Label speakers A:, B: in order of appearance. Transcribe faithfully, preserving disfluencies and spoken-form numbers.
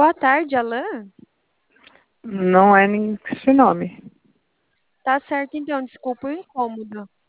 A: Boa tarde, Alan.
B: Não é nem esse nome.
A: Tá certo, então, desculpa o incômodo.